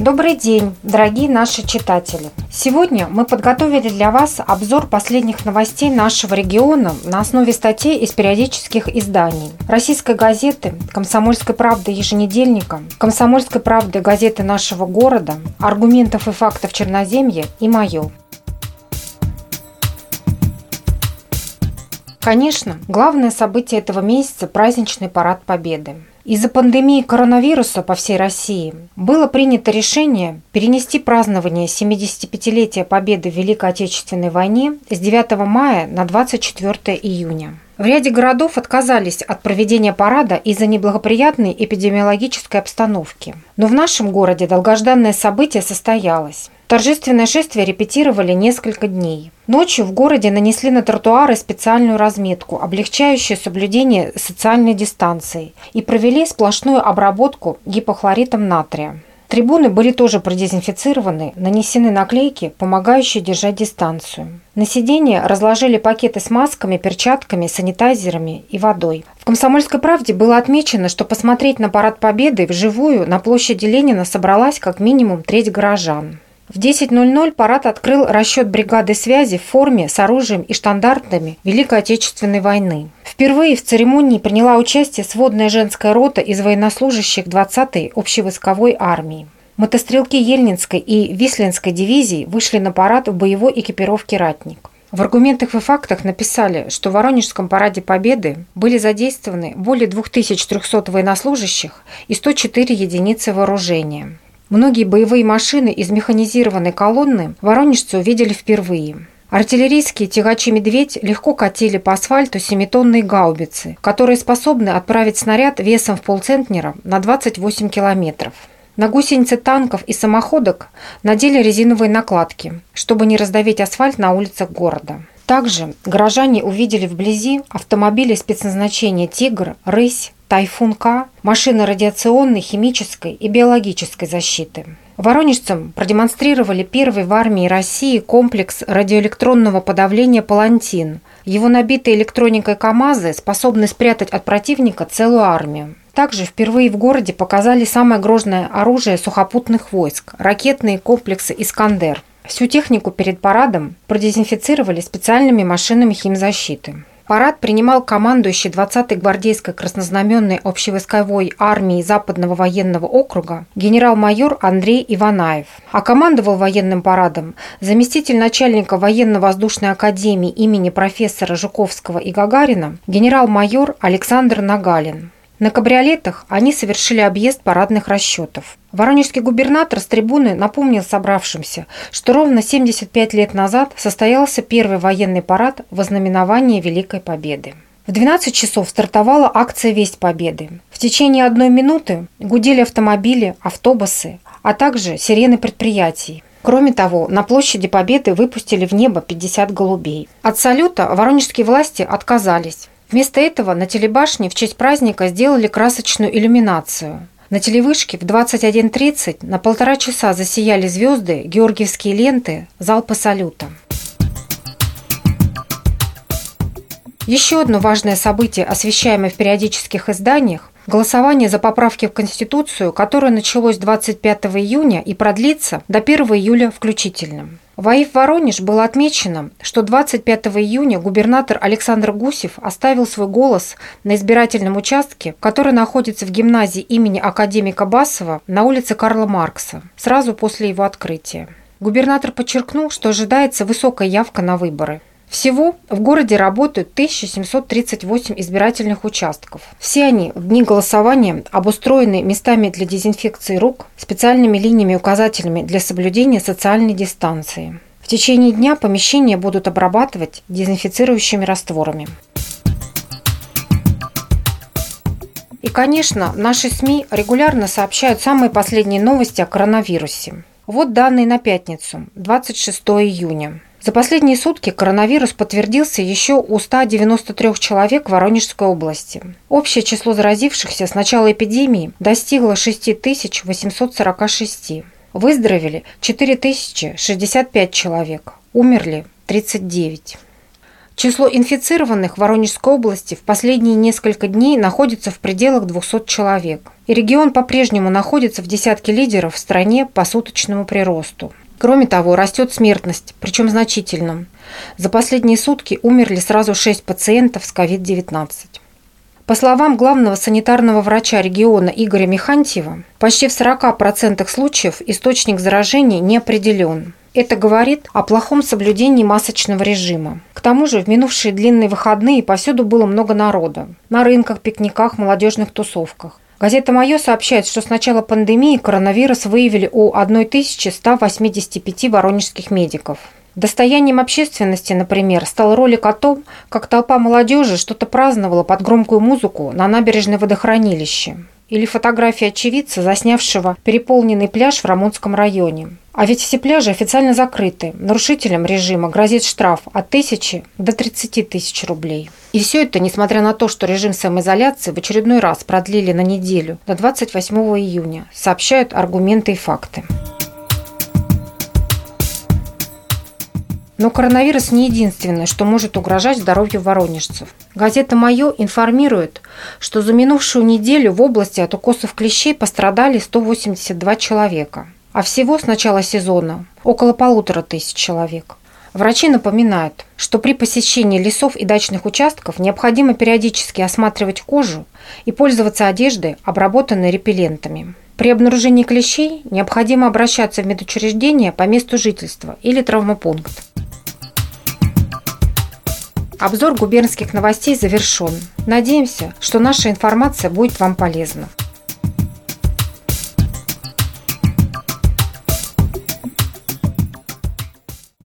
Добрый день, дорогие наши читатели! Сегодня мы подготовили для вас обзор последних новостей нашего региона на основе статей из периодических изданий. Российской газеты, Комсомольской правды еженедельника, Комсомольской правды газеты нашего города, аргументов и фактов Черноземья и мое. Конечно, главное событие этого месяца – праздничный парад Победы. Из-за пандемии коронавируса по всей России было принято решение перенести празднование 75-летия Победы в Великой Отечественной войне с 9 мая на 24 июня. В ряде городов отказались от проведения парада из-за неблагоприятной эпидемиологической обстановки. Но в нашем городе долгожданное событие состоялось. Торжественное шествие репетировали несколько дней. Ночью в городе нанесли на тротуары специальную разметку, облегчающую соблюдение социальной дистанции, и провели сплошную обработку гипохлоритом натрия. Трибуны были тоже продезинфицированы, нанесены наклейки, помогающие держать дистанцию. На сиденье разложили пакеты с масками, перчатками, санитайзерами и водой. В «Комсомольской правде» было отмечено, что посмотреть на парад Победы вживую на площади Ленина собралась как минимум треть горожан. В 10:00 парад открыл расчет бригады связи в форме с оружием и штандартами Великой Отечественной войны. Впервые в церемонии приняла участие сводная женская рота из военнослужащих 20-й общевойсковой армии. Мотострелки Ельнинской и Вислинской дивизий вышли на парад в боевой экипировке «Ратник». В аргументах и фактах написали, что в Воронежском параде Победы были задействованы более 2300 военнослужащих и 104 единицы вооружения. Многие боевые машины из механизированной колонны воронежцы увидели впервые. Артиллерийские тягачи «Медведь» легко катили по асфальту 7-тонные гаубицы, которые способны отправить снаряд весом в полцентнера на 28 километров. На гусеницы танков и самоходок надели резиновые накладки, чтобы не раздавить асфальт на улицах города. Также горожане увидели вблизи автомобили спецназначения «Тигр», «Рысь», «Тайфун-К», машины радиационной, химической и биологической защиты. Воронежцам продемонстрировали первый в армии России комплекс радиоэлектронного подавления «Палантин». Его набитые электроникой КАМАЗы способны спрятать от противника целую армию. Также впервые в городе показали самое грозное оружие сухопутных войск – ракетные комплексы «Искандер». Всю технику перед парадом продезинфицировали специальными машинами химзащиты. Парад принимал командующий 20-й гвардейской краснознаменной общевойсковой армии Западного военного округа генерал-майор Андрей Иванаев. А командовал военным парадом заместитель начальника военно-воздушной академии имени профессора Жуковского и Гагарина генерал-майор Александр Нагалин. На кабриолетах они совершили объезд парадных расчетов. Воронежский губернатор с трибуны напомнил собравшимся, что ровно 75 лет назад состоялся первый военный парад в ознаменование Великой Победы. В 12 часов стартовала акция «Весть Победы». В течение 1 минуты гудели автомобили, автобусы, а также сирены предприятий. Кроме того, на площади Победы выпустили в небо 50 голубей. От салюта воронежские власти отказались. Вместо этого на телебашне в честь праздника сделали красочную иллюминацию. На телевышке в 21:30 на 1,5 часа засияли звезды, георгиевские ленты, залпы салюта. Еще одно важное событие, освещаемое в периодических изданиях – голосование за поправки в Конституцию, которое началось 25 июня и продлится до 1 июля включительно. В АИФ «Воронеж» было отмечено, что 25 июня губернатор Александр Гусев оставил свой голос на избирательном участке, который находится в гимназии имени академика Басова на улице Карла Маркса, сразу после его открытия. Губернатор подчеркнул, что ожидается высокая явка на выборы. Всего в городе работают 1738 избирательных участков. Все они в дни голосования обустроены местами для дезинфекции рук, специальными линиями-указателями для соблюдения социальной дистанции. В течение дня помещения будут обрабатывать дезинфицирующими растворами. И, конечно, наши СМИ регулярно сообщают самые последние новости о коронавирусе. Вот данные на пятницу, 26 июня. За последние сутки коронавирус подтвердился еще у 193 человек в Воронежской области. Общее число заразившихся с начала эпидемии достигло 6846. Выздоровели 4065 человек, умерли 39. Число инфицированных в Воронежской области в последние несколько дней находится в пределах 200 человек. И регион по-прежнему находится в десятке лидеров в стране по суточному приросту. Кроме того, растет смертность, причем значительно. За последние сутки умерли сразу 6 пациентов с COVID-19. По словам главного санитарного врача региона Игоря Михантьева, почти в 40% случаев источник заражения не определен. Это говорит о плохом соблюдении масочного режима. К тому же в минувшие длинные выходные повсюду было много народа. На рынках, пикниках, молодежных тусовках. Газета «Майо» сообщает, что с начала пандемии коронавирус выявили у 1185 воронежских медиков. Достоянием общественности, например, стал ролик о том, как толпа молодежи что-то праздновала под громкую музыку на набережной водохранилища. Или фотография очевидца, заснявшего переполненный пляж в Рамонском районе. А ведь все пляжи официально закрыты. Нарушителям режима грозит штраф от 1000 до 30 тысяч рублей. И все это, несмотря на то, что режим самоизоляции в очередной раз продлили на неделю, до 28 июня, сообщают аргументы и факты. Но коронавирус не единственное, что может угрожать здоровью воронежцев. Газета «Майо» информирует, что за минувшую неделю в области от укусов клещей пострадали 182 человека. А всего с начала сезона около 1500 человек. Врачи напоминают, что при посещении лесов и дачных участков необходимо периодически осматривать кожу и пользоваться одеждой, обработанной репеллентами. При обнаружении клещей необходимо обращаться в медучреждение по месту жительства или травмпункт. Обзор губернских новостей завершен. Надеемся, что наша информация будет вам полезна.